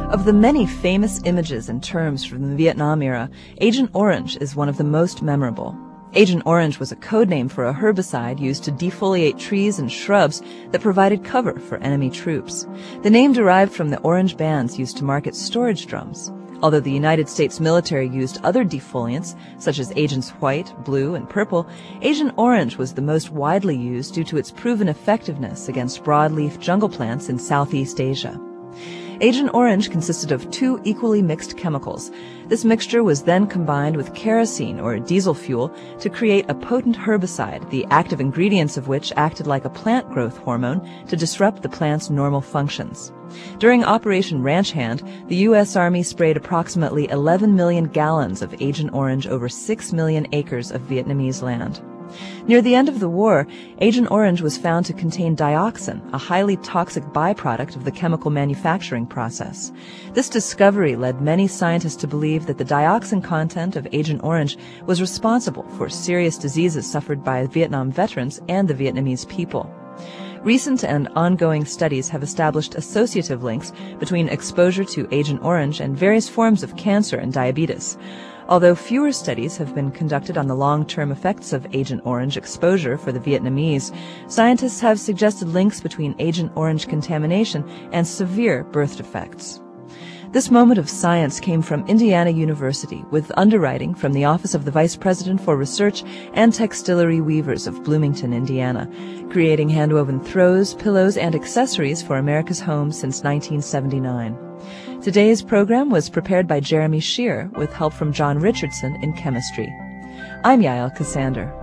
Of the many famous images and terms from the Vietnam era, Agent Orange is one of the most memorable. Agent Orange was a code name for a herbicide used to defoliate trees and shrubs that provided cover for enemy troops. The name derived from the orange bands used to market storage drums. Although the United States military used other defoliants, such as Agents White, Blue, and Purple, Agent Orange was the most widely used due to its proven effectiveness against broadleaf jungle plants in Southeast Asia. Agent Orange consisted of two equally mixed chemicals. This mixture was then combined with kerosene or diesel fuel to create a potent herbicide, the active ingredients of which acted like a plant growth hormone to disrupt the plant's normal functions. During Operation Ranch Hand, the U.S. Army sprayed approximately 11 million gallons of Agent Orange over 6 million acres of Vietnamese land. Near the end of the war, Agent Orange was found to contain dioxin, a highly toxic byproduct of the chemical manufacturing process. This discovery led many scientists to believe that the dioxin content of Agent Orange was responsible for serious diseases suffered by Vietnam veterans and the Vietnamese people. Recent and ongoing studies have established associative links between exposure to Agent Orange and various forms of cancer and diabetes. Although fewer studies have been conducted on the long-term effects of Agent Orange exposure for the Vietnamese, scientists have suggested links between Agent Orange contamination and severe birth defects. This moment of science came from Indiana University with underwriting from the Office of the Vice President for Research and Textillery Weavers of Bloomington, Indiana, creating hand-woven throws, pillows, and accessories for America's homes since 1979. Today's program was prepared by Jeremy Shear with help from John Richardson in chemistry. I'm Yael Cassander.